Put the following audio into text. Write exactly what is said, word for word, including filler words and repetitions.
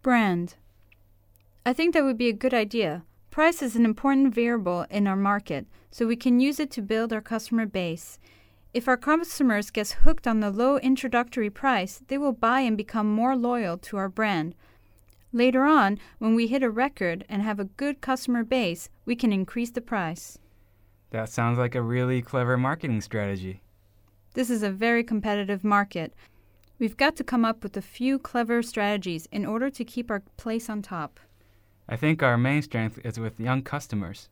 Brand. I think that would be a good idea. Price is an important variable in our market, so we can use it to build our customer base. If our customers get hooked on the low introductory price, they will buy and become more loyal to our brand. Later on, when we hit a record and have a good customer base, we can increase the price. That sounds like a really clever marketing strategy. This is a very competitive market. We've got to come up with a few clever strategies in order to keep our place on top. I think our main strength is with young customers.